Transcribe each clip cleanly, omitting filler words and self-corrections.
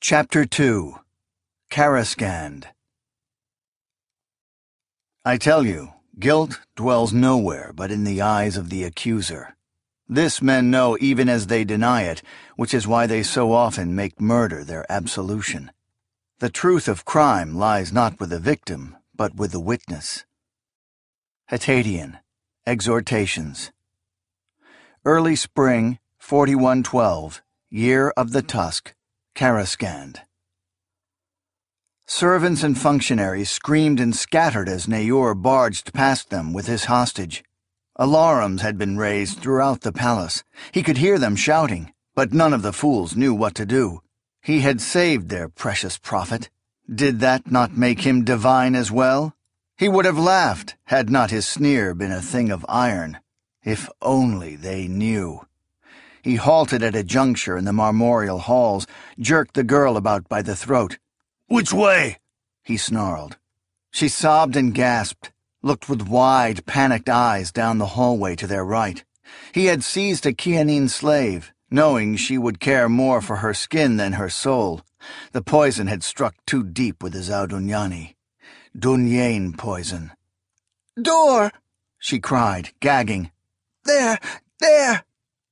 Chapter 2. Karascand. I tell you, guilt dwells nowhere but in the eyes of the accuser. This men know even as they deny it, which is why they so often make murder their absolution. The truth of crime lies not with the victim, but with the witness. Hatatian. Exhortations. Early spring, 4112, year of the tusk, Karascand. Servants and functionaries screamed and scattered as Nayor barged past them with his hostage. Alarums had been raised throughout the palace. He could hear them shouting, but none of the fools knew what to do. He had saved their precious prophet. Did that not make him divine as well? He would have laughed had not his sneer been a thing of iron. If only they knew. He halted at a juncture in the marmoreal halls, jerked the girl about by the throat. "Which way?" he snarled. She sobbed and gasped, looked with wide, panicked eyes down the hallway to their right. He had seized a Kianin slave, knowing she would care more for her skin than her soul. The poison had struck too deep with his Audunyani. Dunyain poison. "Door!" she cried, gagging. "There! There!"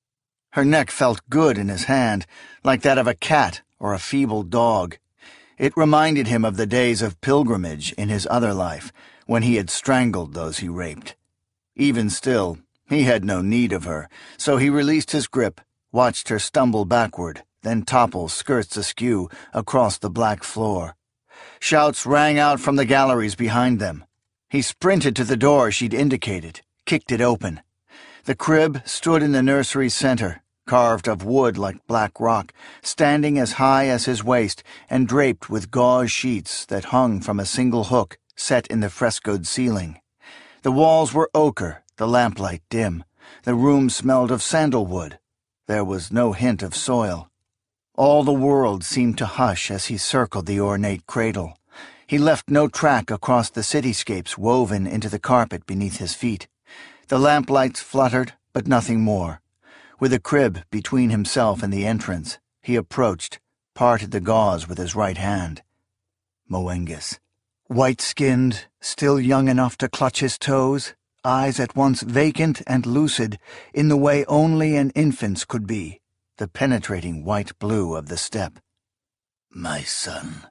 Her neck felt good in his hand, like that of a cat or a feeble dog. It reminded him of the days of pilgrimage in his other life, when he had strangled those he raped. Even still, he had no need of her, so he released his grip, watched her stumble backward, then topple skirts askew across the black floor. Shouts rang out from the galleries behind them. He sprinted to the door she'd indicated, kicked it open. The crib stood in the nursery's center, carved of wood like black rock, standing as high as his waist and draped with gauze sheets that hung from a single hook set in the frescoed ceiling. The walls were ochre, the lamplight dim. The room smelled of sandalwood. There was no hint of soil. All the world seemed to hush as he circled the ornate cradle. He left no track across the cityscapes woven into the carpet beneath his feet. The lamplights fluttered, but nothing more. With a crib between himself and the entrance, he approached, parted the gauze with his right hand. Moengis. White-skinned, still young enough to clutch his toes, eyes at once vacant and lucid, in the way only an infant's could be, the penetrating white blue of the steppe. "My son."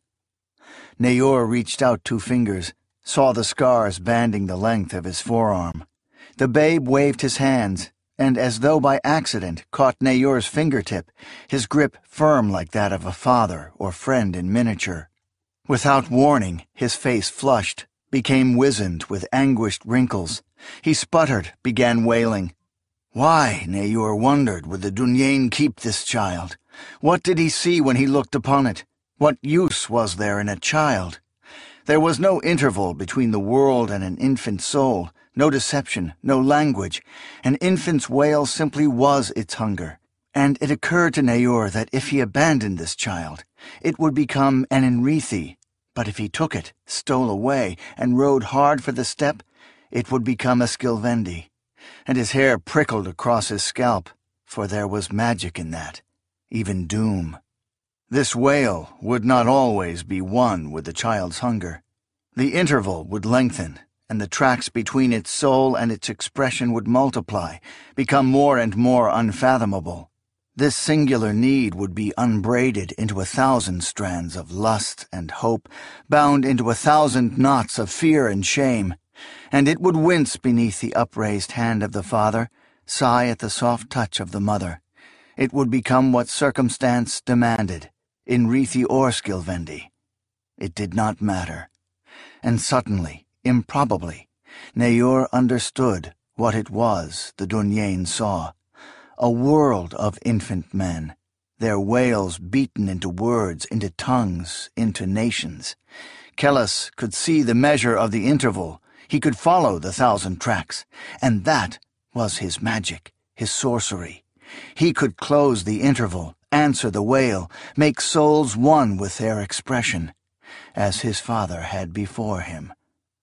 Nayor reached out 2 fingers, saw the scars banding the length of his forearm. The babe waved his hands, and as though by accident caught Nayor's fingertip, his grip firm like that of a father or friend in miniature. Without warning, his face flushed, became wizened with anguished wrinkles. He sputtered, began wailing. Why, Nayor wondered, would the Dunyain keep this child? What did he see when he looked upon it? What use was there in a child? There was no interval between the world and an infant soul, no deception, no language. An infant's wail simply was its hunger. And it occurred to Nayor that if he abandoned this child, it would become an Enrithi. But if he took it, stole away, and rode hard for the steppe, it would become a Skilvendi. And his hair prickled across his scalp, for there was magic in that, even doom. This wail would not always be one with the child's hunger. The interval would lengthen, and the tracks between its soul and its expression would multiply, become more and more unfathomable. This singular need would be unbraided into 1,000 strands of lust and hope, bound into 1,000 knots of fear and shame, and it would wince beneath the upraised hand of the father, sigh at the soft touch of the mother. It would become what circumstance demanded, Enrithi or Skilvendi. It did not matter. And suddenly, improbably, Nayor understood what it was the Dunyain saw. A world of infant men, their wails beaten into words, into tongues, into nations. Kellis could see the measure of the interval. He could follow the 1,000 tracks, and that was his magic, his sorcery. He could close the interval, answer the wail, make souls one with their expression, as his father had before him.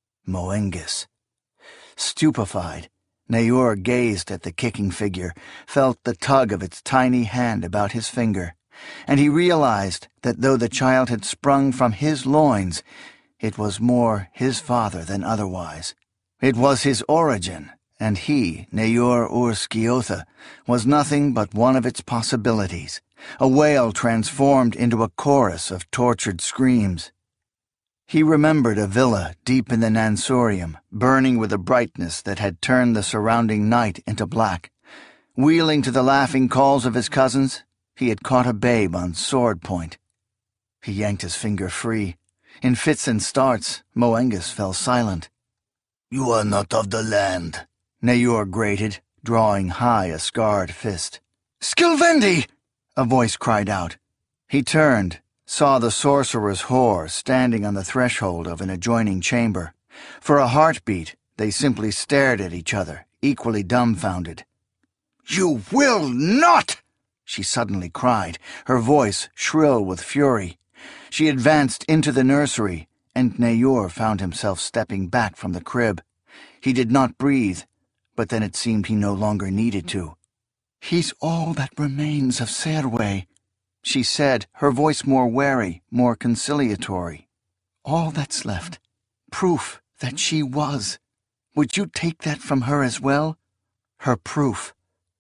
Moengis. Stupefied, Nayor gazed at the kicking figure, felt the tug of its tiny hand about his finger. and he realized that though the child had sprung from his loins, it was more his father than otherwise. It was his origin, and he, Neyor Ur-Sciotha, was nothing but one of its possibilities, a wail transformed into a chorus of tortured screams. He remembered a villa deep in the Nansorium, burning with a brightness that had turned the surrounding night into black. Wheeling to the laughing calls of his cousins, he had caught a babe on sword point. He yanked his finger free. In fits and starts, Moengus fell silent. "You are not of the land," Neyor grated, drawing high a scarred fist. "Skilvendi!" a voice cried out. He turned, saw the sorcerer's whore standing on the threshold of an adjoining chamber. For a heartbeat, they simply stared at each other, equally dumbfounded. "You will not!" she suddenly cried, her voice shrill with fury. She advanced into the nursery, and Neyor found himself stepping back from the crib. He did not breathe, but then it seemed he no longer needed to. "He's all that remains of Serwe," she said, her voice more wary, more conciliatory. "All that's left. Proof that she was. Would you take that from her as well? Her proof."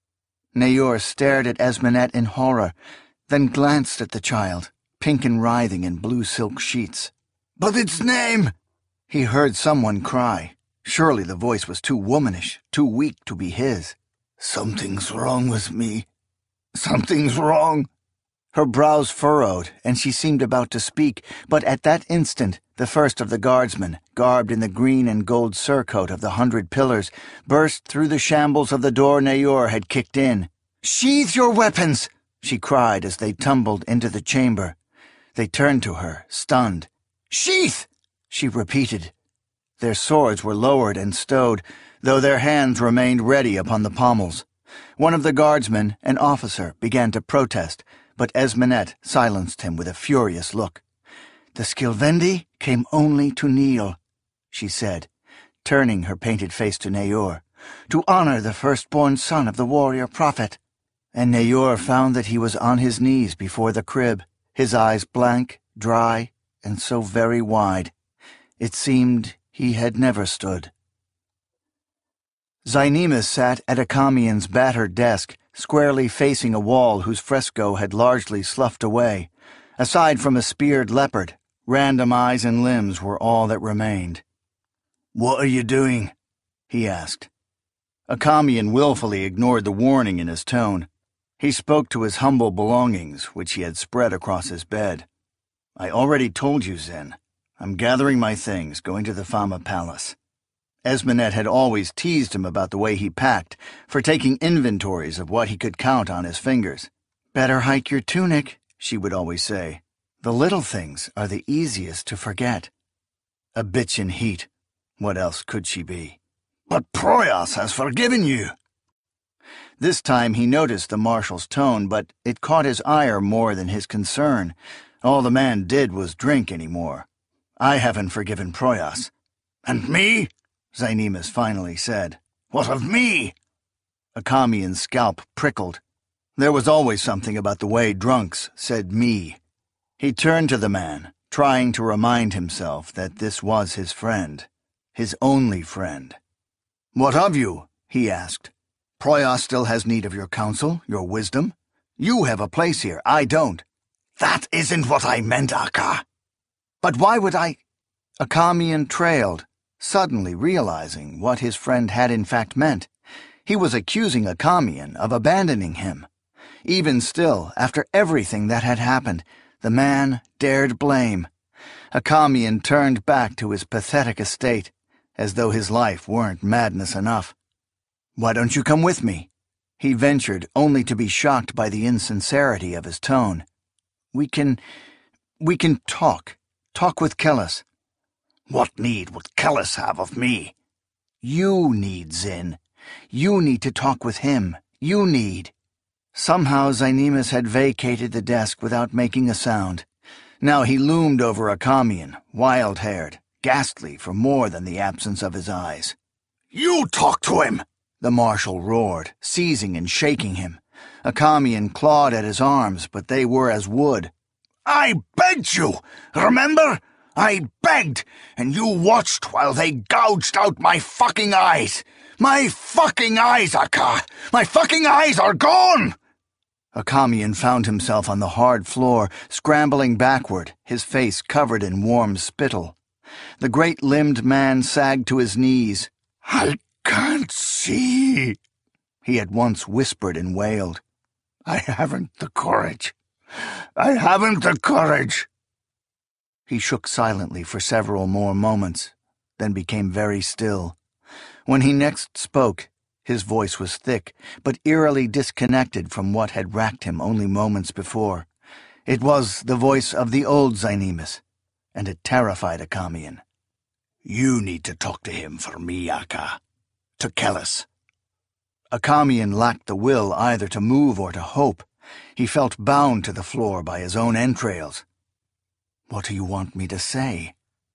Neyor stared at Esmenet in horror, then glanced at the child, pink and writhing in blue silk sheets. "But its name!" he heard someone cry. Surely the voice was too womanish, too weak to be his. "Something's wrong with me. Something's wrong." Her brows furrowed, and she seemed about to speak, but at that instant the first of the guardsmen, garbed in the green and gold surcoat of the 100 Pillars, burst through the shambles of the door Neyor had kicked in. "Sheathe your weapons!" she cried as they tumbled into the chamber. They turned to her, stunned. "Sheath!" she repeated. Their swords were lowered and stowed, though their hands remained ready upon the pommels. One of the guardsmen, an officer, began to protest, but Esmenet silenced him with a furious look. "The Skilvendi came only to kneel," she said, turning her painted face to Neyor, "to honor the firstborn son of the warrior prophet." And Neyor found that he was on his knees before the crib, his eyes blank, dry, and so very wide. It seemed he had never stood. Zynemus sat at Acamian's battered desk, squarely facing a wall whose fresco had largely sloughed away. Aside from a speared leopard, random eyes and limbs were all that remained. "What are you doing?" he asked. Acamian willfully ignored the warning in his tone. He spoke to his humble belongings, which he had spread across his bed. "I already told you, Zen. I'm gathering my things, going to the Fama Palace." Esmenet had always teased him about the way he packed, for taking inventories of what he could count on his fingers. "Better hike your tunic," she would always say. "The little things are the easiest to forget." A bitch in heat. What else could she be? "But Proyas has forgiven you." This time he noticed the marshal's tone, but it caught his ire more than his concern. All the man did was drink anymore. "I haven't forgiven Proyas." "And me?" Zynemus finally said. "What of me?" Acamian's scalp prickled. There was always something about the way drunks said "me." He turned to the man, trying to remind himself that this was his friend, his only friend. "What of you?" he asked. "Proyas still has need of your counsel, your wisdom. You have a place here, I don't." "That isn't what I meant, Akka." "But why would I—" Acamian trailed, suddenly realizing what his friend had in fact meant. He was accusing Acamian of abandoning him. Even still, after everything that had happened, the man dared blame. Acamian turned back to his pathetic estate, as though his life weren't madness enough. "Why don't you come with me?" he ventured, only to be shocked by the insincerity of his tone. We can talk with Kellis." "What need would Kellis have of me?" "You need, Zin. You need to talk with him. You need." Somehow Zynemus had vacated the desk without making a sound. Now he loomed over Acamian, wild-haired, ghastly for more than the absence of his eyes. "You talk to him!" the marshal roared, seizing and shaking him. Acamian clawed at his arms, but they were as wood. "I begged you, remember? I begged, and you watched while they gouged out my fucking eyes. My fucking eyes, Akka! My fucking eyes are gone!" Acamian found himself on the hard floor, scrambling backward, his face covered in warm spittle. The great-limbed man sagged to his knees. "I can't see," he at once whispered and wailed. "I haven't the courage. I haven't the courage." He shook silently for several more moments, then became very still. When he next spoke, his voice was thick, but eerily disconnected from what had racked him only moments before. It was the voice of the old Zynemus, and it terrified Acamian. "You need to talk to him for me, Akka. To Kellis." Acamian lacked the will either to move or to hope. He felt bound to the floor by his own entrails. "What do you want me to say?"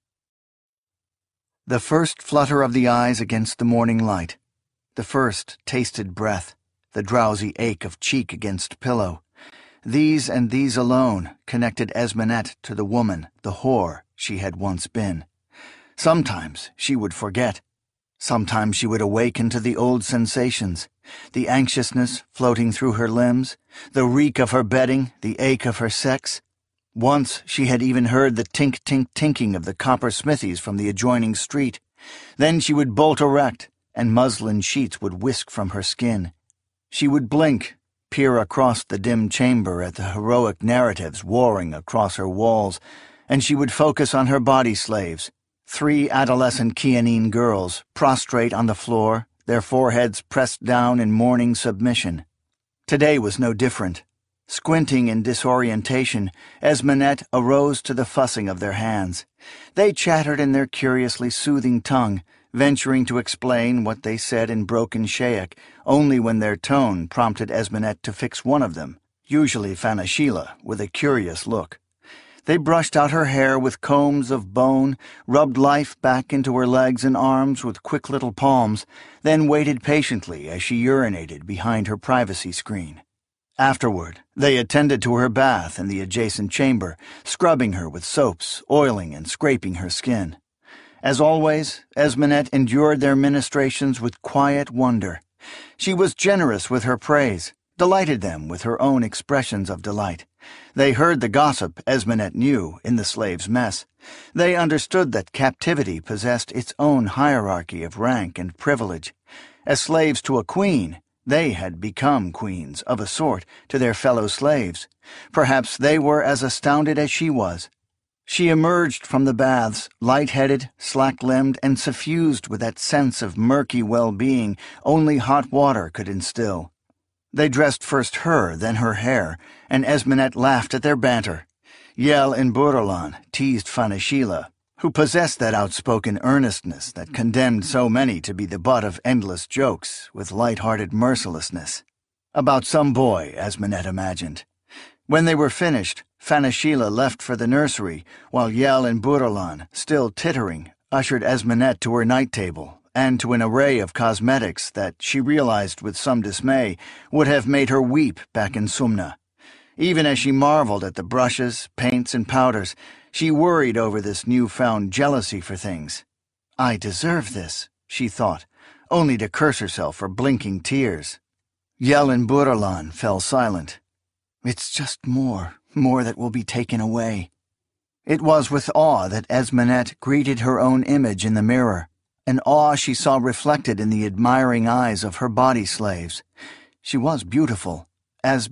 The first flutter of the eyes against the morning light, the first tasted breath, the drowsy ache of cheek against pillow, these and these alone connected Esmenet to the woman, the whore, she had once been. Sometimes she would forget. Sometimes she would awaken to the old sensations, the anxiousness floating through her limbs, the reek of her bedding, the ache of her sex. Once she had even heard the tink-tink-tinking of the copper smithies from the adjoining street. Then she would bolt erect, and muslin sheets would whisk from her skin. She would blink, peer across the dim chamber at the heroic narratives warring across her walls, and she would focus on her body slaves, 3 adolescent Chianine girls, prostrate on the floor, their foreheads pressed down in mourning submission. Today was no different. Squinting in disorientation, Esmenet arose to the fussing of their hands. They chattered in their curiously soothing tongue, venturing to explain what they said in broken Shaic, only when their tone prompted Esmenet to fix one of them, usually Fanashila, with a curious look. They brushed out her hair with combs of bone, rubbed life back into her legs and arms with quick little palms, then waited patiently as she urinated behind her privacy screen. Afterward, they attended to her bath in the adjacent chamber, scrubbing her with soaps, oiling and scraping her skin. As always, Esmenet endured their ministrations with quiet wonder. She was generous with her praise, delighted them with her own expressions of delight. They heard the gossip Esmenet knew in the slaves' mess. They understood that captivity possessed its own hierarchy of rank and privilege. As slaves to a queen, they had become queens, of a sort, to their fellow slaves. Perhaps they were as astounded as she was. She emerged from the baths, light-headed, slack-limbed, and suffused with that sense of murky well-being only hot water could instill. They dressed first her, then her hair, and Esmenet laughed at their banter. Yel and Buralan teased Fanashila, who possessed that outspoken earnestness that condemned so many to be the butt of endless jokes with light-hearted mercilessness. About some boy, Esmenet imagined. When they were finished, Fanashila left for the nursery, while Yel and Buralan, still tittering, ushered Esmenet to her night table and to an array of cosmetics that, she realized with some dismay, would have made her weep back in Sumna. Even as she marveled at the brushes, paints, and powders, she worried over this newfound jealousy for things. "I deserve this," she thought, only to curse herself for blinking tears. Yel and Buralan fell silent. "It's just more that will be taken away." It was with awe that Esmenet greeted her own image in the mirror, an awe she saw reflected in the admiring eyes of her body slaves. She was beautiful as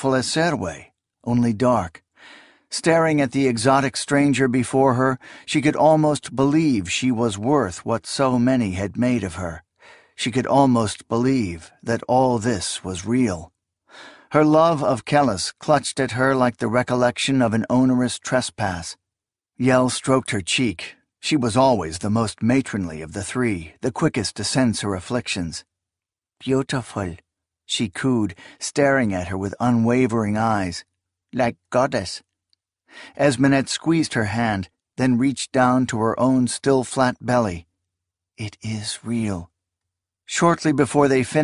Serwe, only dark. Staring at the exotic stranger before her, she could almost believe she was worth what so many had made of her. She could almost believe that all this was real. Her love of Kellis clutched at her like the recollection of an onerous trespass. Yel stroked her cheek. She was always the most matronly of the 3, the quickest to sense her afflictions. "Beautiful," she cooed, staring at her with unwavering eyes. "Like goddess." Esmenet squeezed her hand, then reached down to her own still flat belly. "It is real." Shortly before they finished,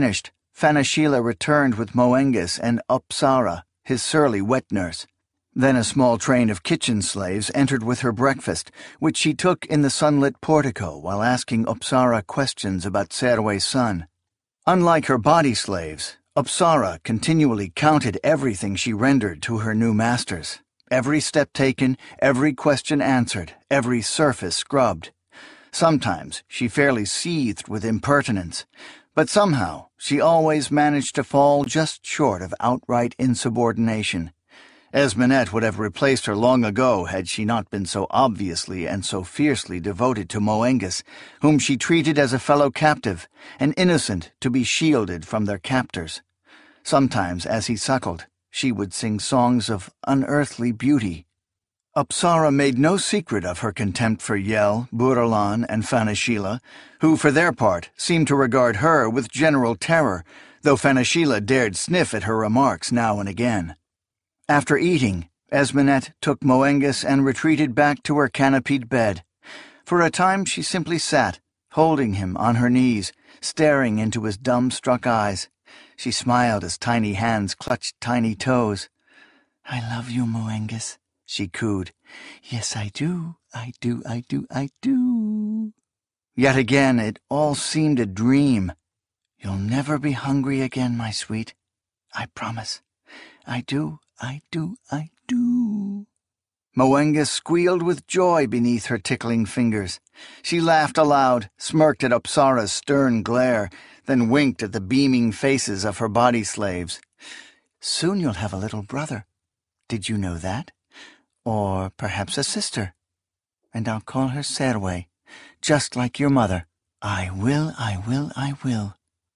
Phanashila returned with Moengus and Apsara, his surly wet nurse. Then a small train of kitchen slaves entered with her breakfast, which she took in the sunlit portico while asking Apsara questions about Serwe's son. Unlike her body slaves, Apsara continually counted everything she rendered to her new masters. Every step taken, every question answered, every surface scrubbed. Sometimes she fairly seethed with impertinence, but somehow she always managed to fall just short of outright insubordination. Esmenet would have replaced her long ago had she not been so obviously and so fiercely devoted to Moengus, whom she treated as a fellow captive, an innocent to be shielded from their captors. Sometimes, as he suckled, she would sing songs of unearthly beauty. Apsara made no secret of her contempt for Yel, Buralan, and Phanashila, who for their part seemed to regard her with general terror, though Phanashila dared sniff at her remarks now and again. After eating, Esmenet took Moengus and retreated back to her canopied bed. For a time she simply sat, holding him on her knees, staring into his dumbstruck eyes. She smiled as tiny hands clutched tiny toes. "I love you, Moengus," she cooed. "Yes, I do, I do, I do, I do." Yet again it all seemed a dream. "You'll never be hungry again, my sweet. I promise. I do, I do, I do." Moengus squealed with joy beneath her tickling fingers. She laughed aloud, smirked at Apsara's stern glare, then winked at the beaming faces of her body slaves. "Soon you'll have a little brother. Did you know that? Or perhaps a sister. And I'll call her Serwe, just like your mother. I will, I will, I will."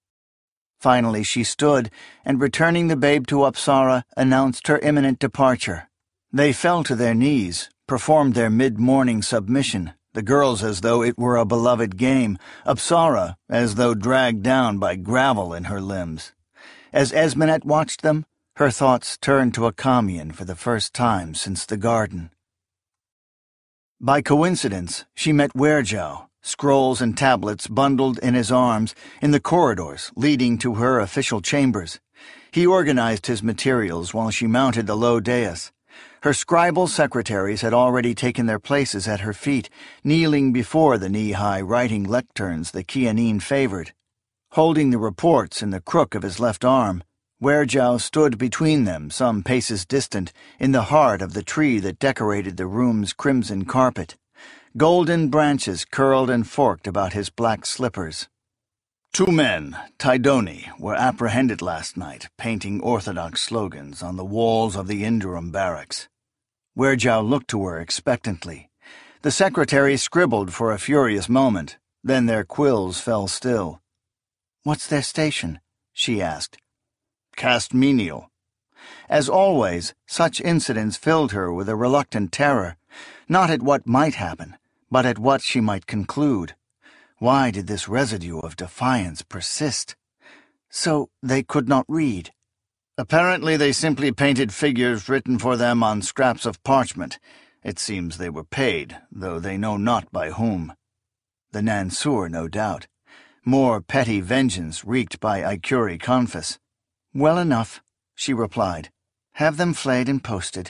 Finally she stood, and returning the babe to Apsara, announced her imminent departure. They fell to their knees, performed their mid-morning submission, the girls as though it were a beloved game, Apsara as though dragged down by gravel in her limbs. As Esmenet watched them, her thoughts turned to Achameon for the first time since the garden. By coincidence, she met Werejow, scrolls and tablets bundled in his arms, in the corridors leading to her official chambers. He organized his materials while she mounted the low dais. Her scribal secretaries had already taken their places at her feet, kneeling before the knee-high writing lecterns the Kianin favored. Holding the reports in the crook of his left arm, Werejow stood between them some paces distant, in the heart of the tree that decorated the room's crimson carpet. Golden branches curled and forked about his black slippers. 2 men, Tydoni, were apprehended last night, painting Orthodox slogans on the walls of the Indrum barracks. Werejow looked to her expectantly. The secretary scribbled for a furious moment, then their quills fell still. "What's their station?" she asked. "Cast menial." As always, such incidents filled her with a reluctant terror, not at what might happen, but at what she might conclude. Why did this residue of defiance persist? So they could not read. "Apparently they simply painted figures written for them on scraps of parchment. It seems they were paid, though they know not by whom. The Nansur, no doubt. More petty vengeance wreaked by Ikuri Confus." "Well enough," she replied. "Have them flayed and posted."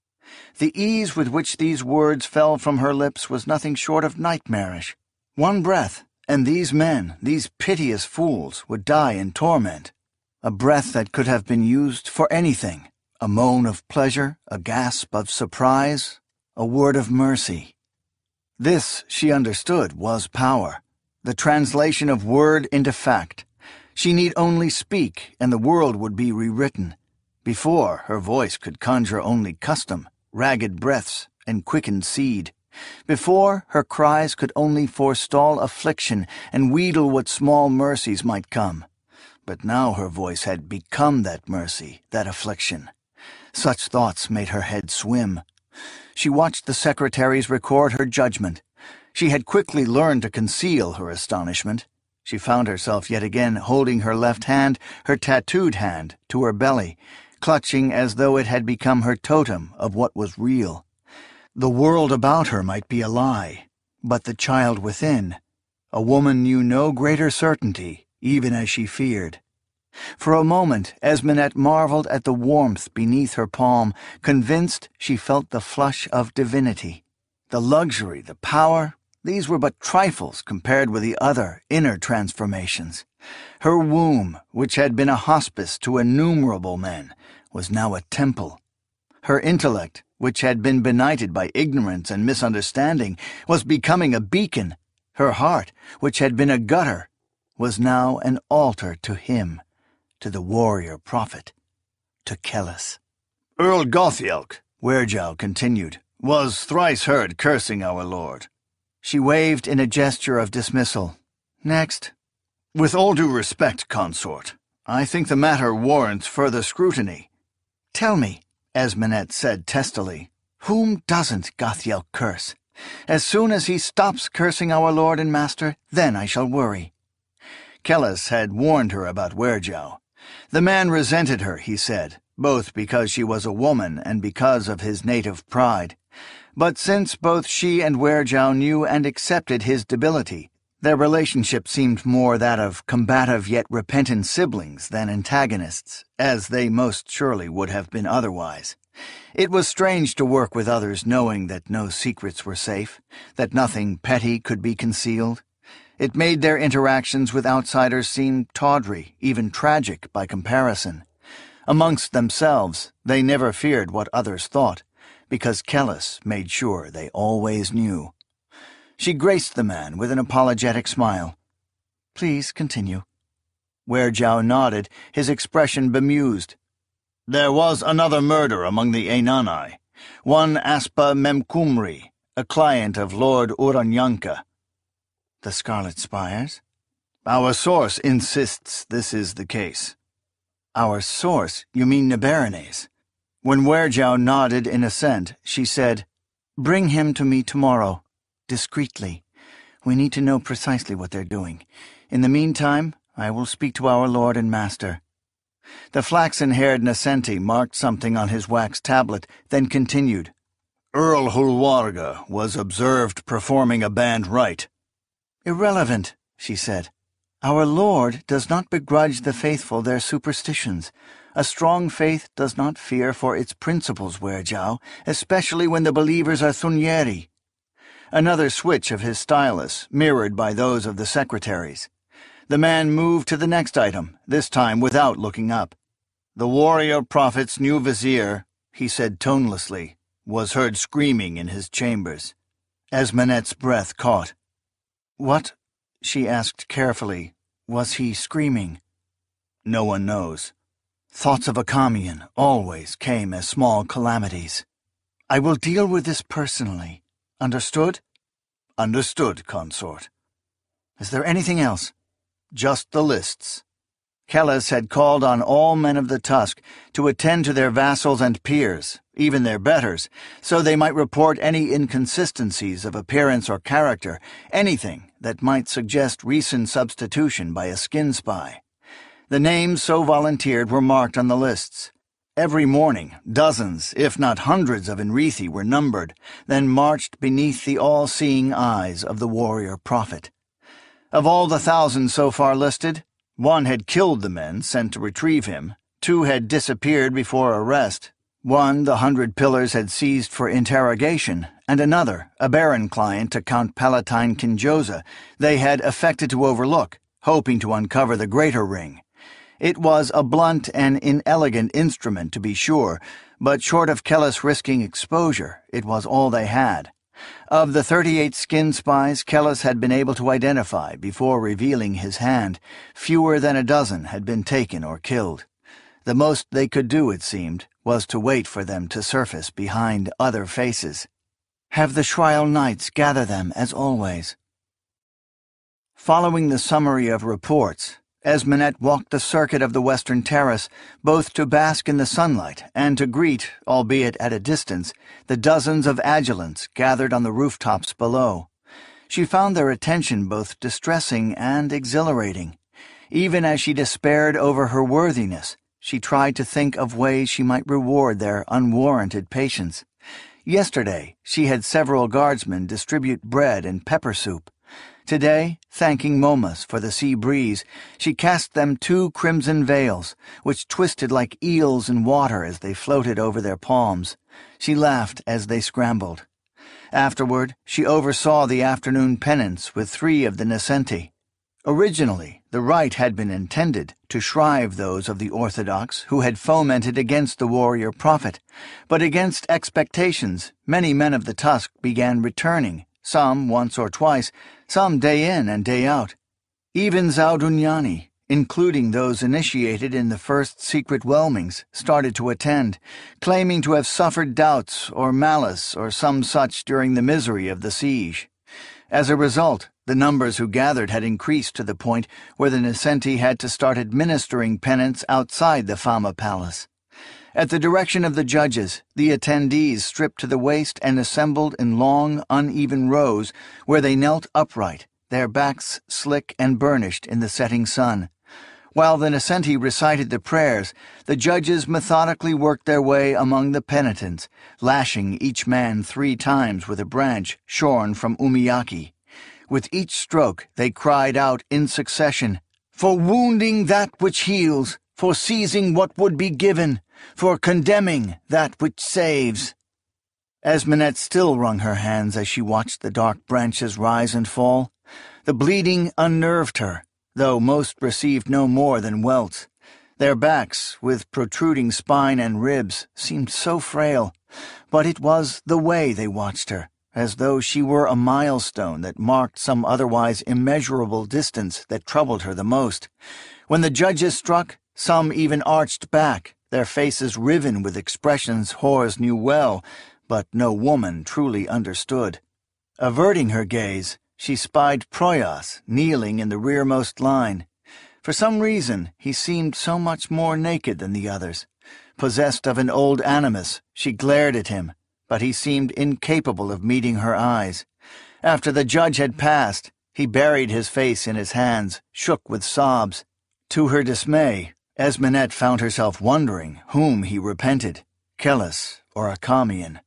The ease with which these words fell from her lips was nothing short of nightmarish. One breath, and these men, these piteous fools, would die in torment. A breath that could have been used for anything, a moan of pleasure, a gasp of surprise, a word of mercy. This, she understood, was power, the translation of word into fact. She need only speak, and the world would be rewritten. Before, her voice could conjure only custom, ragged breaths, and quickened seed. Before, her cries could only forestall affliction and wheedle what small mercies might come. But now her voice had become that mercy, that affliction. Such thoughts made her head swim. She watched the secretaries record her judgment. She had quickly learned to conceal her astonishment. She found herself yet again holding her left hand, her tattooed hand, to her belly, clutching as though it had become her totem of what was real. The world about her might be a lie, but the child within, a woman knew no greater certainty, even as she feared. For a moment, Esmenet marveled at the warmth beneath her palm, convinced she felt the flush of divinity. The luxury, the power, these were but trifles compared with the other, inner transformations. Her womb, which had been a hospice to innumerable men, was now a temple. Her intellect, which had been benighted by ignorance and misunderstanding, was becoming a beacon. Her heart, which had been a gutter, was now an altar to him, to the warrior prophet, to Kellis. "Earl Gothielk," Werejow continued, "was thrice heard cursing our lord." She waved in a gesture of dismissal. "Next." "With all due respect, consort, I think the matter warrants further scrutiny." "Tell me," Esmenet said testily, "whom doesn't Gothielk curse? As soon as he stops cursing our lord and master, then I shall worry." Kellis had warned her about Werejow. The man resented her, he said, both because she was a woman and because of his native pride. But since both she and Werejow knew and accepted his debility, their relationship seemed more that of combative yet repentant siblings than antagonists, as they most surely would have been otherwise. It was strange to work with others knowing that no secrets were safe, that nothing petty could be concealed. It made their interactions with outsiders seem tawdry, even tragic by comparison. Amongst themselves, they never feared what others thought, because Kellis made sure they always knew. She graced the man with an apologetic smile. "Please continue." Werejow nodded, his expression bemused. "There was another murder among the Ainani, one Aspa Memkumri, a client of Lord Uranyanka." "The Scarlet Spires?" "Our source insists this is the case." "Our source? You mean Nibaranes?" When Werejow nodded in assent, she said, "Bring him to me tomorrow. Discreetly. We need to know precisely what they're doing. In the meantime, I will speak to our lord and master." The flaxen-haired Nascenti marked something on his wax tablet, then continued. "Earl Hulwarga was observed performing a band rite." "Irrelevant," she said. "Our Lord does not begrudge the faithful their superstitions. A strong faith does not fear for its principles, Werejow, especially when the believers are Thunieri." Another switch of his stylus, mirrored by those of the secretaries. The man moved to the next item, this time without looking up. "The warrior prophet's new vizier," he said tonelessly, "was heard screaming in his chambers." Esmenet's breath caught. "What?" she asked carefully. "Was he screaming?" "No one knows. Thoughts of Akamian always came as small calamities." "I will deal with this personally. Understood?" "Understood, consort." "Is there anything else?" "Just the lists." Kellis had called on all men of the Tusk to attend to their vassals and peers, even their betters, so they might report any inconsistencies of appearance or character, anything that might suggest recent substitution by a skin spy. The names so volunteered were marked on the lists. Every morning, dozens, if not hundreds of Enrithi were numbered, then marched beneath the all-seeing eyes of the warrior prophet. Of all the thousands so far listed, one had killed the men sent to retrieve him, 2 had disappeared before arrest, 1 the 100 Pillars had seized for interrogation, and another, a Baron client to Count Palatine Kinjosa, they had affected to overlook, hoping to uncover the greater ring. It was a blunt and inelegant instrument, to be sure, but short of Kellis risking exposure, it was all they had. Of the 38 skin spies Kellis had been able to identify before revealing his hand, fewer than a dozen had been taken or killed. The most they could do, it seemed, was to wait for them to surface behind other faces. "Have the Shriel Knights gather them, as always." Following the summary of reports, Esmenet walked the circuit of the western terrace, both to bask in the sunlight and to greet, albeit at a distance, the dozens of Agilants gathered on the rooftops below. She found their attention both distressing and exhilarating. Even as she despaired over her worthiness, she tried to think of ways she might reward their unwarranted patience. Yesterday, she had several guardsmen distribute bread and pepper soup. Today, thanking Momus for the sea breeze, she cast them 2 crimson veils, which twisted like eels in water as they floated over their palms. She laughed as they scrambled. Afterward, she oversaw the afternoon penance with 3 of the Nascenti. Originally, the rite had been intended to shrive those of the Orthodox who had fomented against the warrior prophet, but against expectations, many men of the Tusk began returning, some once or twice, some day in and day out. Even Zaudugnani, including those initiated in the first secret whelmings, started to attend, claiming to have suffered doubts or malice or some such during the misery of the siege. As a result, the numbers who gathered had increased to the point where the Nascenti had to start administering penance outside the Fama Palace. At the direction of the judges, the attendees stripped to the waist and assembled in long, uneven rows where they knelt upright, their backs slick and burnished in the setting sun. While the Nascenti recited the prayers, the judges methodically worked their way among the penitents, lashing each man 3 times with a branch shorn from umiyaki. With each stroke they cried out in succession, "For wounding that which heals, for seizing what would be given, for condemning that which saves." Esmenet still wrung her hands as she watched the dark branches rise and fall. The bleeding unnerved her, though most received no more than welts. Their backs, with protruding spine and ribs, seemed so frail, but it was the way they watched her, as though she were a milestone that marked some otherwise immeasurable distance that troubled her the most. When the judges struck, some even arched back, their faces riven with expressions Hors knew well, but no woman truly understood. Averting her gaze, she spied Proyas kneeling in the rearmost line. For some reason, he seemed so much more naked than the others. Possessed of an old animus, she glared at him, but he seemed incapable of meeting her eyes. After the judge had passed, he buried his face in his hands, shook with sobs. To her dismay, Esmenet found herself wondering whom he repented, Kellis or Acamian.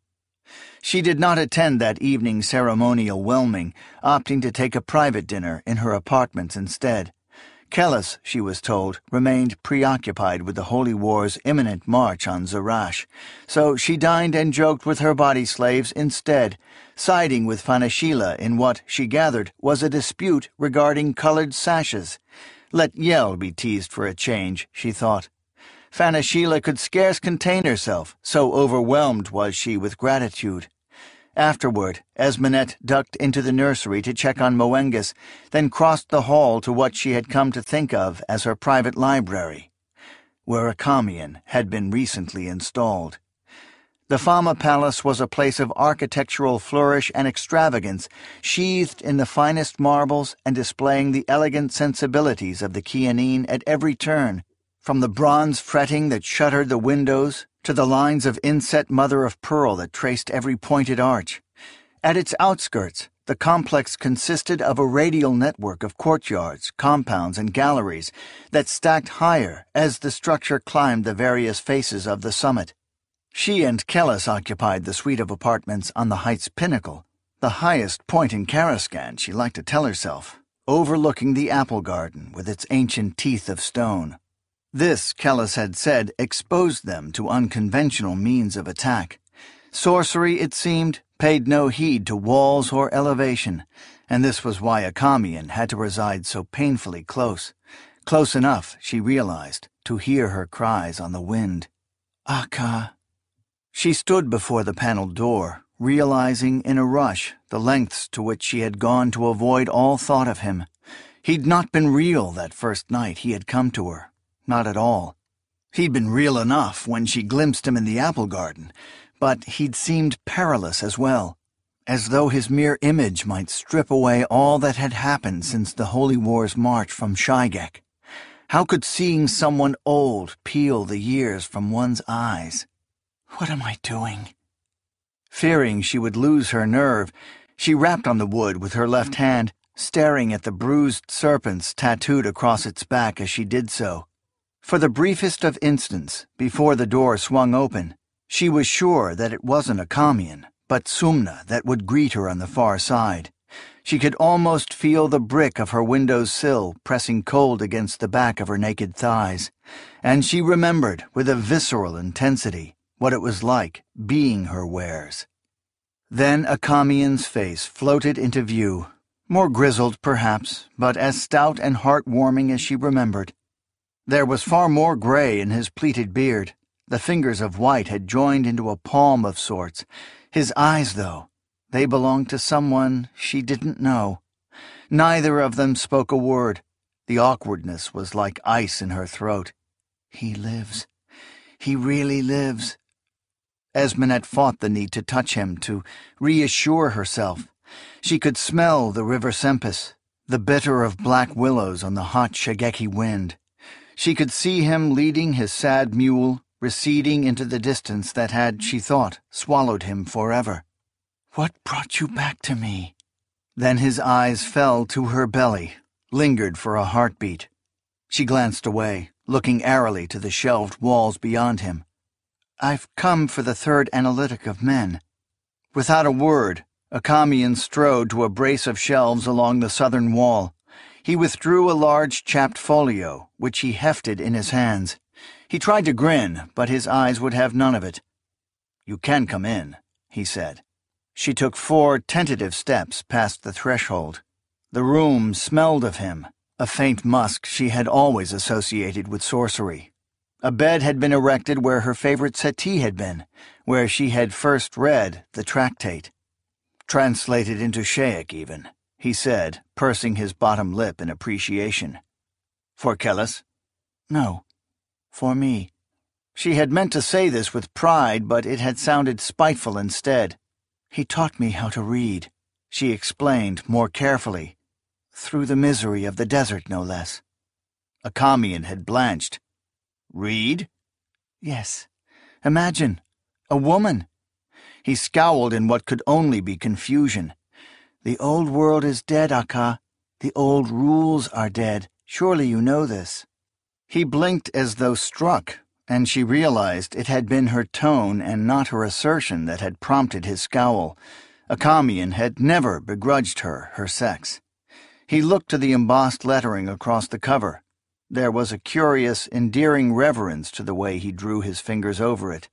She did not attend that evening's ceremonial whelming, opting to take a private dinner in her apartments instead. Kellis, she was told, remained preoccupied with the Holy War's imminent march on Zarash, so she dined and joked with her body slaves instead, siding with Fanashila in what, she gathered, was a dispute regarding colored sashes. Let Yell be teased for a change, she thought. Fanashila could scarce contain herself, so overwhelmed was she with gratitude. Afterward, Esmenet ducked into the nursery to check on Moengus, then crossed the hall to what she had come to think of as her private library, where Acamian had been recently installed. The Fama Palace was a place of architectural flourish and extravagance, sheathed in the finest marbles and displaying the elegant sensibilities of the Chianine at every turn, from the bronze fretting that shuttered the windows to the lines of inset mother-of-pearl that traced every pointed arch. At its outskirts, the complex consisted of a radial network of courtyards, compounds, and galleries that stacked higher as the structure climbed the various faces of the summit. She and Kellis occupied the suite of apartments on the height's pinnacle, the highest point in Karaskan, she liked to tell herself, overlooking the apple garden with its ancient teeth of stone. This, Kellis had said, exposed them to unconventional means of attack. Sorcery, it seemed, paid no heed to walls or elevation, and this was why Acamian had to reside so painfully close. Close enough, she realized, to hear her cries on the wind. Aka. She stood before the paneled door, realizing in a rush the lengths to which she had gone to avoid all thought of him. He'd not been real that first night he had come to her. Not at all. He'd been real enough when she glimpsed him in the apple garden, but he'd seemed perilous as well, as though his mere image might strip away all that had happened since the Holy War's march from Shygek. How could seeing someone old peel the years from one's eyes? What am I doing? Fearing she would lose her nerve, she rapped on the wood with her left hand, staring at the bruised serpents tattooed across its back as she did so. For the briefest of instants, before the door swung open, she was sure that it wasn't Acamian, but Sumna that would greet her on the far side. She could almost feel the brick of her window's sill pressing cold against the back of her naked thighs, and she remembered with a visceral intensity what it was like being her wares. Then Acamian's face floated into view, more grizzled perhaps, but as stout and heartwarming as she remembered. There was far more gray in his pleated beard. The fingers of white had joined into a palm of sorts. His eyes, though, they belonged to someone she didn't know. Neither of them spoke a word. The awkwardness was like ice in her throat. He lives. He really lives. Esmenet fought the need to touch him, to reassure herself. She could smell the river Sempis, the bitter of black willows on the hot Shageki wind. She could see him leading his sad mule, receding into the distance that had, she thought, swallowed him forever. "What brought you back to me?" Then his eyes fell to her belly, lingered for a heartbeat. She glanced away, looking airily to the shelved walls beyond him. "I've come for the third analytic of men." Without a word, Acamian strode to a brace of shelves along the southern wall. He withdrew a large chapped folio, which he hefted in his hands. He tried to grin, but his eyes would have none of it. "You can come in," he said. She took 4 tentative steps past the threshold. The room smelled of him, a faint musk she had always associated with sorcery. A bed had been erected where her favorite settee had been, where she had first read the tractate. "Translated into Shaic, even," he said, pursing his bottom lip in appreciation. "For Kellis?" "No, for me." She had meant to say this with pride, but it had sounded spiteful instead. "He taught me how to read," she explained more carefully. "Through the misery of the desert, no less." Acamian had blanched. "Read?" "Yes. Imagine, a woman." He scowled in what could only be confusion. "The old world is dead, Akka. The old rules are dead. Surely you know this." He blinked as though struck, and she realized it had been her tone and not her assertion that had prompted his scowl. Acamian had never begrudged her sex. He looked to the embossed lettering across the cover. There was a curious, endearing reverence to the way he drew his fingers over it.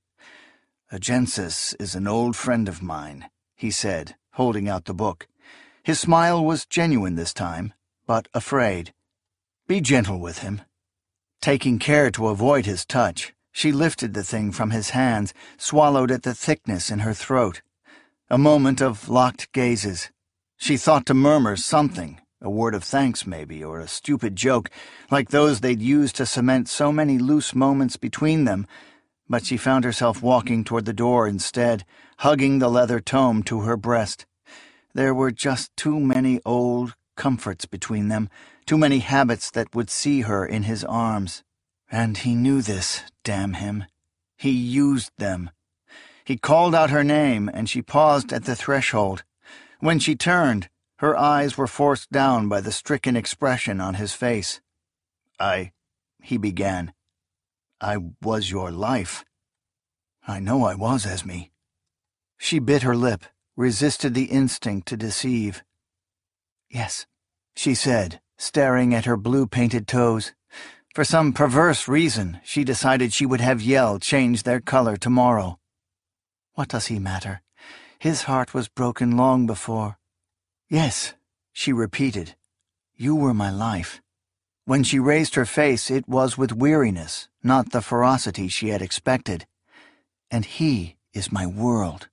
"Agensis is an old friend of mine," he said, holding out the book. His smile was genuine this time, but afraid. "Be gentle with him." Taking care to avoid his touch, she lifted the thing from his hands, swallowed at the thickness in her throat. A moment of locked gazes. She thought to murmur something, a word of thanks maybe, or a stupid joke, like those they'd used to cement so many loose moments between them, but she found herself walking toward the door instead, hugging the leather tome to her breast. There were just too many old comforts between them, too many habits that would see her in his arms. And he knew this, damn him. He used them. He called out her name, and she paused at the threshold. When she turned, her eyes were forced down by the stricken expression on his face. He began. "I was your life." "I know I was, Esme." She bit her lip, resisted the instinct to deceive. "Yes," she said, staring at her blue-painted toes. For some perverse reason, she decided she would have Yell change their color tomorrow. "What does he matter? His heart was broken long before." "Yes," she repeated. "You were my life." When she raised her face, it was with weariness, not the ferocity she had expected. "And he is my world."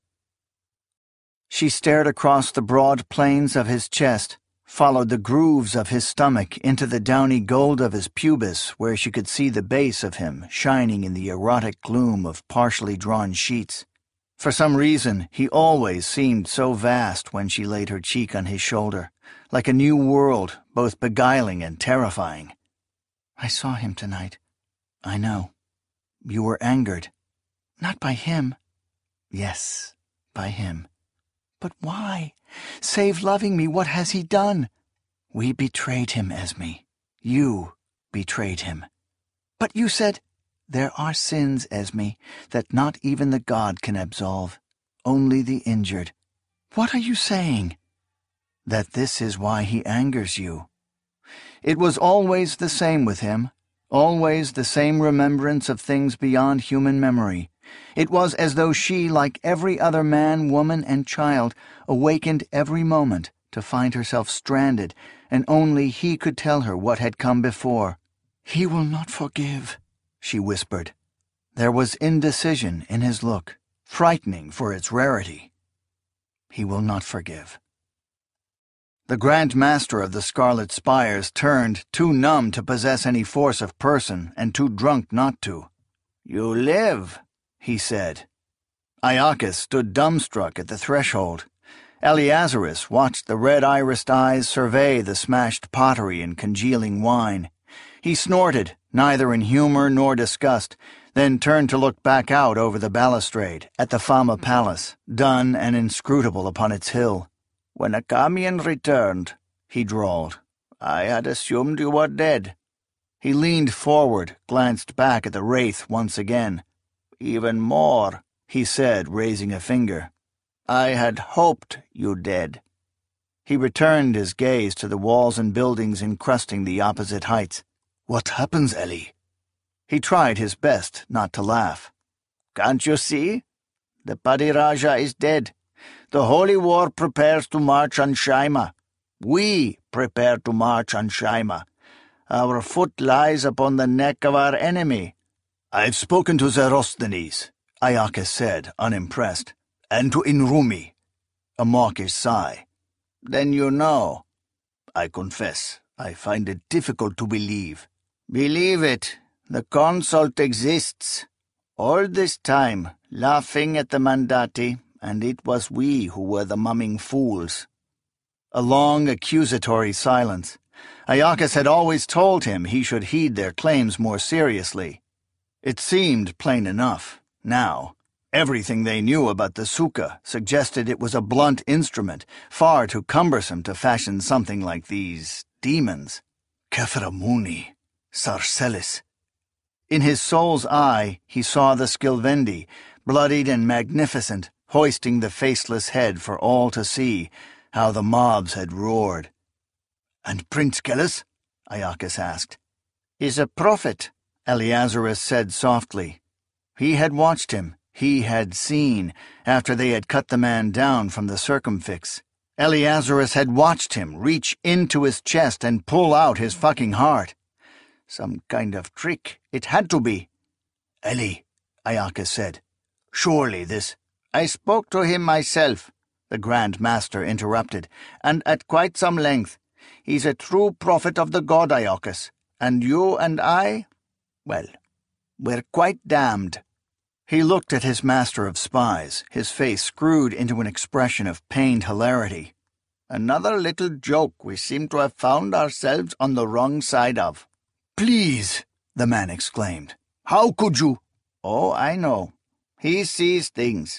She stared across the broad plains of his chest, followed the grooves of his stomach into the downy gold of his pubis, where she could see the base of him shining in the erotic gloom of partially drawn sheets. For some reason, he always seemed so vast when she laid her cheek on his shoulder, like a new world, both beguiling and terrifying. "I saw him tonight." "I know. You were angered." "Not by him." "Yes, by him." "But why? Save loving me, what has he done?" "We betrayed him, Esme. You betrayed him." "But you said—" "There are sins, Esme, that not even the God can absolve. Only the injured." "What are you saying?" that this is why he angers you. It was always the same with him, always the same remembrance of things beyond human memory. It was as though she, like every other man, woman, and child, awakened every moment to find herself stranded, and only he could tell her what had come before. "He will not forgive," she whispered. There was indecision in his look, frightening for its rarity. "He will not forgive." The Grand Master of the Scarlet Spires turned, too numb to possess any force of person and too drunk not to. "You live," he said. Iacchus stood dumbstruck at the threshold. Eleazaris watched the red-irised eyes survey the smashed pottery and congealing wine. He snorted, neither in humor nor disgust, then turned to look back out over the balustrade at the Fama Palace, dun and inscrutable upon its hill. "When Acamian returned," he drawled, "I had assumed you were dead." He leaned forward, glanced back at the wraith once again. "Even more," he said, raising a finger. "I had hoped you dead." He returned his gaze to the walls and buildings encrusting the opposite heights. "What happens, Ellie?" He tried his best not to laugh. "Can't you see? The Padiraja is dead. The Holy War prepares to march on Shaima. We prepare to march on Shaima. Our foot lies upon the neck of our enemy." "I've spoken to Zerosthenes," Iacchus said, unimpressed, "and to Inrumi." A mawkish sigh. "Then you know." "I confess, I find it difficult to believe." "Believe it. The consult exists. All this time, laughing at the Mandati, and it was we who were the mumming fools." A long, accusatory silence. Iacchus had always told him he should heed their claims more seriously. It seemed plain enough, now. Everything they knew about the Suka suggested it was a blunt instrument, far too cumbersome to fashion something like these demons. Keframuni, Sarcellis. In his soul's eye he saw the Skilvendi, bloodied and magnificent, hoisting the faceless head for all to see, how the mobs had roared. "And Prince Gelus?" Iacchus asked. "Is a prophet," Eleazaris said softly. He had watched him, he had seen, after they had cut the man down from the circumfix. Eleazaris had watched him reach into his chest and pull out his fucking heart. Some kind of trick, it had to be. "Ellie," Iacchus said, "surely this—" "I spoke to him myself," the Grand Master interrupted, "and at quite some length. He's a true prophet of the god, Iacchus, and you and I, well, we're quite damned." He looked at his master of spies, his face screwed into an expression of pained hilarity. "Another little joke we seem to have found ourselves on the wrong side of." "Please," the man exclaimed. "How could you—" "Oh, I know. He sees things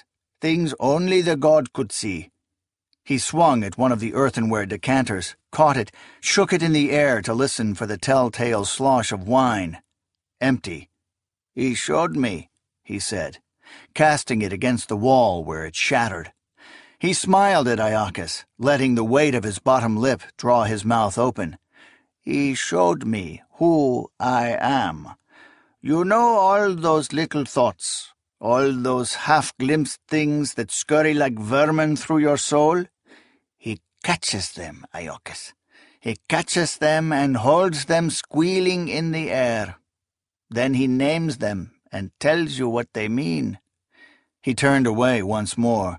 only the god could see." He swung at one of the earthenware decanters, caught it, shook it in the air to listen for the telltale slosh of wine. Empty. "He showed me," he said, casting it against the wall where it shattered. He smiled at Iacchus, letting the weight of his bottom lip draw his mouth open. "He showed me who I am. You know all those little thoughts, all those half-glimpsed things that scurry like vermin through your soul? He catches them, Iacchus. He catches them and holds them squealing in the air. Then he names them and tells you what they mean." He turned away once more.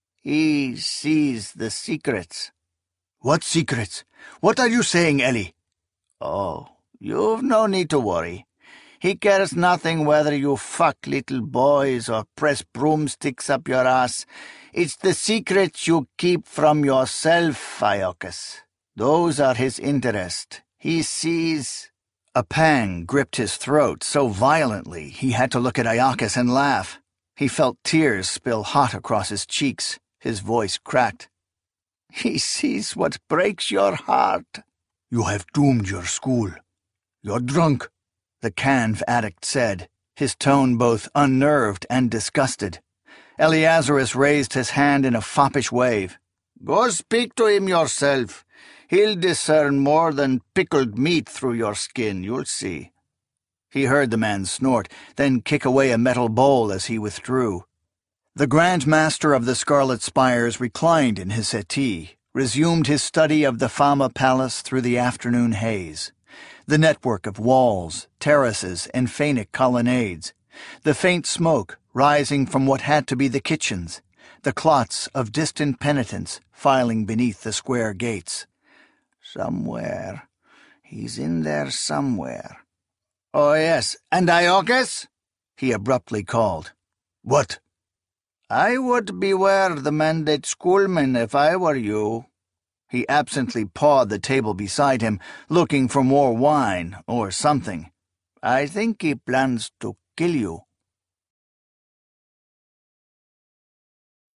"He sees the secrets." "What secrets? What are you saying, Ellie?" "Oh, you've no need to worry. He cares nothing whether you fuck little boys or press broomsticks up your ass. It's the secrets you keep from yourself, Iacchus. Those are his interest. He sees—" A pang gripped his throat so violently he had to look at Iacchus and laugh. He felt tears spill hot across his cheeks. His voice cracked. "He sees what breaks your heart." "You have doomed your school. You're drunk," the Canv addict said, his tone both unnerved and disgusted. Eleazaris raised his hand in a foppish wave. Go speak to him yourself. He'll discern more than pickled meat through your skin, you'll see." He heard the man snort, then kick away a metal bowl as he withdrew. The Grand Master of the Scarlet Spires reclined in his settee, resumed his study of the Fama Palace through the afternoon haze. The network of walls, terraces, and Phainic colonnades, the faint smoke rising from what had to be the kitchens, the clots of distant penitents filing beneath the square gates. Somewhere. He's in there somewhere. "Oh, yes, and Iochus?" he abruptly called. "What?" "I would beware the mandate schoolman if I were you." He absently pawed the table beside him, looking for more wine or something. "I think he plans to kill you."